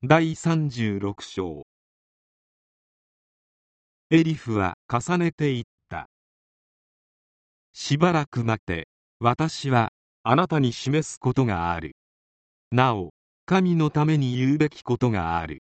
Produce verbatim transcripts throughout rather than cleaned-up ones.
だいさんじゅうろく章。エリフは重ねて言った。しばらく待て、私はあなたに示すことがある。なお、神のために言うべきことがある。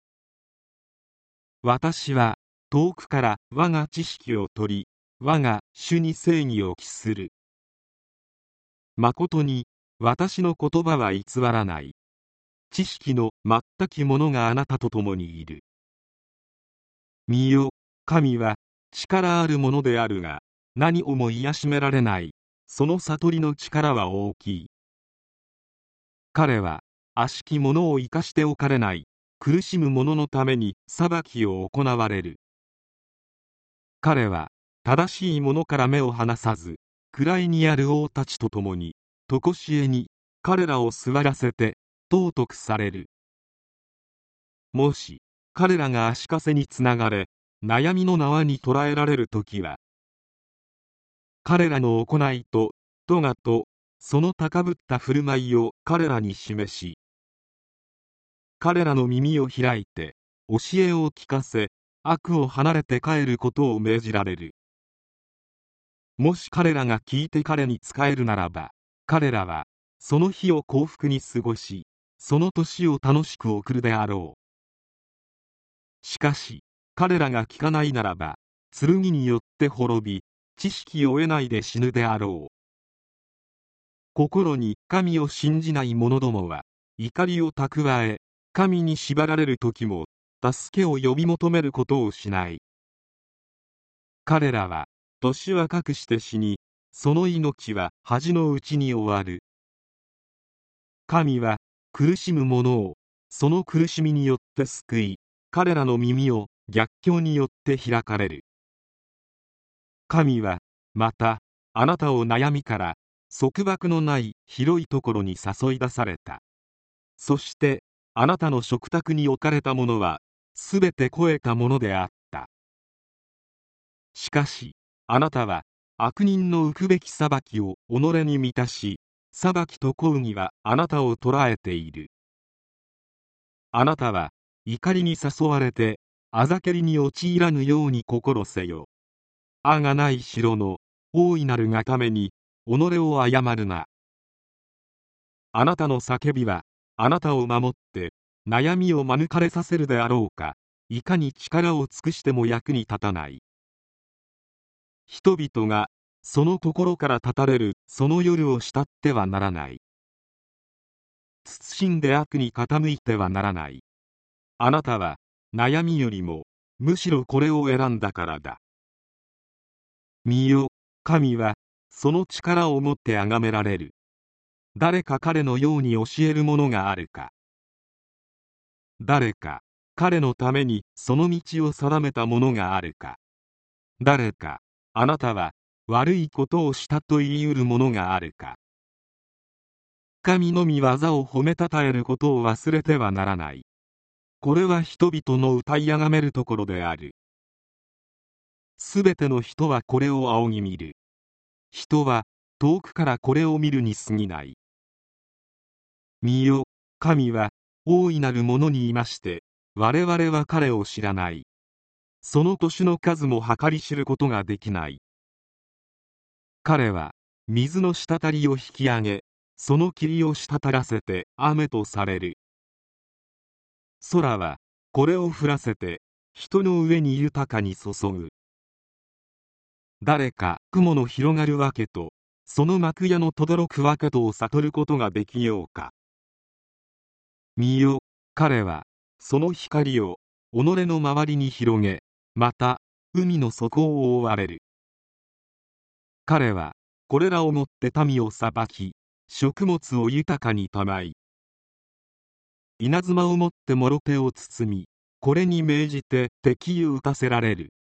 私は遠くから我が知識を取り、我が主に正義を期する。まことに私の言葉は偽らない。知識の全きものがあなたと共にいる。見よ、神は力あるものであるが、何をも癒しめられない。その悟りの力は大きい。彼は悪しき者を生かしておかれない。苦しむ者のために裁きを行われる。彼は正しい者から目を離さず、位にある王たちと共に常しえに彼らを座らせて尊くされる。もし彼らが足かせにつながれ、悩みの縄に捕らえられるときは、彼らの行いと咎とその高ぶった振る舞いを彼らに示し、彼らの耳を開いて教えを聞かせ、悪を離れて帰ることを命じられる。もし彼らが聞いて彼に仕えるならば、彼らはその日を幸福に過ごし、その年を楽しく送るであろう。しかし彼らが聞かないならば、剣によって滅び、知識を得ないで死ぬであろう。心に神を信じない者どもは怒りを蓄え、神に縛られる時も助けを呼び求めることをしない。彼らは年若くして死に、その命は恥のうちに終わる。神は苦しむ者をその苦しみによって救い、彼らの耳を逆境によって開かれる。神はまたあなたを悩みから束縛のない広いところに誘い出された。そしてあなたの食卓に置かれたものはすべて肥えたものであった。しかしあなたは悪人の受くべき裁きを己に満たし、裁きと公義はあなたを捕らえている。あなたは怒りに誘われてあざけりに陥らぬように心せよ。あがない城の大いなるがために己を誤るな。あなたの叫びはあなたを守って悩みを免れさせるであろうか。いかに力を尽くしても役に立たない。人々がそのところから立たれるその夜を慕ってはならない。謹んで悪に傾いてはならない。あなたは悩みよりもむしろこれを選んだからだ。見よ、神はその力をもって崇められる。誰か彼のように教える者があるか。誰か彼のためにその道を定めた者があるか。誰かあなたは悪いことをしたと言い得る者があるか。神の御業を褒めたたえることを忘れてはならない。これは人々の歌いあがめるところである。すべての人はこれを仰ぎ見る。人は遠くからこれを見るに過ぎない。見よ、神は大いなるものにいまして、我々は彼を知らない。その年の数も計り知ることができない。彼は水の滴りを引き上げ、その霧を滴らせて雨とされる。空はこれを降らせて人の上に豊かに注ぐ。誰か雲の広がるわけとその幕屋の轟くわけとを悟ることができようか。見よ、彼はその光を己の周りに広げ、また海の底を覆われる。彼はこれらをもって民を裁き、食物を豊かにたまい、稲妻をもってもろ手を包み、これに命じて敵を撃たせられる。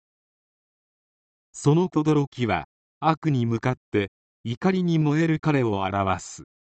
その轟は悪に向かって怒りに燃える彼を表す。